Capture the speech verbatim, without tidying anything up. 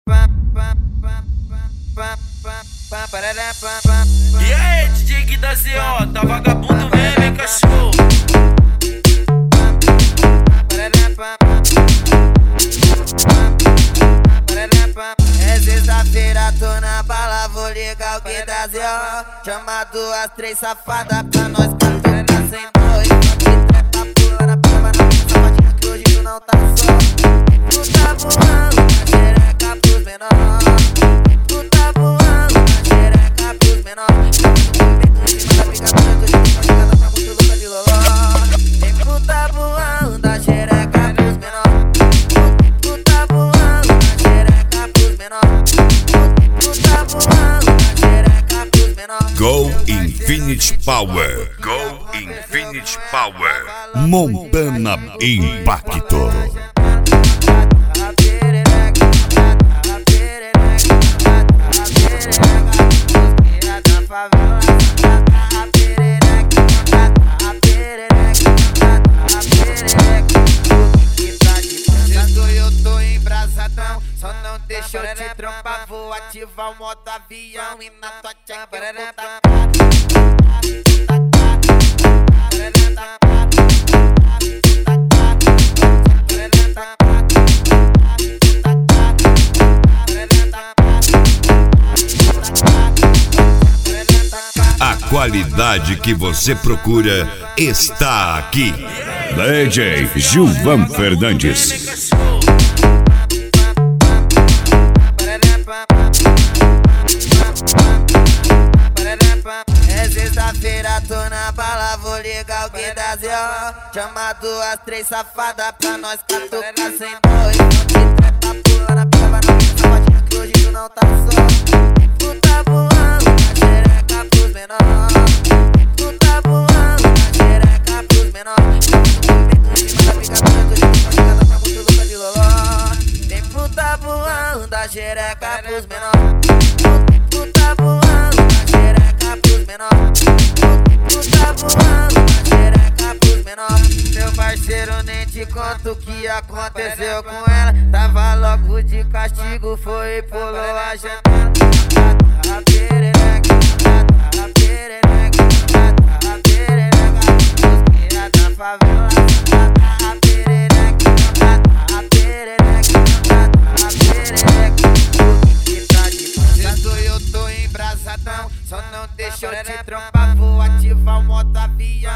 E aí, D J que da C O, tá vagabundo mesmo, hein, cachorro? É sexta-feira, tô na bala, vou ligar o que da Z O. Chama duas, três safadas pra nós catucar sem dois. Trepa, pula na prova, na minha sapatinha que hoje tu não tá só. Tu tá voando na xereca pros menor. Tu tá voando na xereca pros menor. Tu tá voando na xereca pros menor. Tu tá voando na xereca pros menor. Tu tá voando na xereca pros menor. Go Infinity Power. Go Infinity Power. Montana Impacto. Eu tô embrasadão, só não deixa eu te trompar. Vou ativar o modo avião e na tua tcheca eu vou tacar. A qualidade que você procura está aqui. D J Gilvan Fernandes. É sexta-feira, tô na bala, vou ligar o que da Z O. Chama duas, três safadas pra nós catucar sem dois. Trepa, pula na prova, na minha sapatinha que hoje tu não tá só. Tu tá voando na xereca pros menor. Tu tá voando na xereca pros menor. Tempo tá voando da xereca pros menor. Tu tá voando na xereca pros menor. Tu tá voando na xereca pros menor. Meu parceiro, nem te conto o que aconteceu com ela. Tava logo de castigo, foi e pulou a janela. A perereca, a perereca, a perereca, os da favela. A perereca, a perereca, a perereca, o que tá de fazendo? Eu tô embrasadão, só não deixa eu te trompar. Vou ativar o modo avião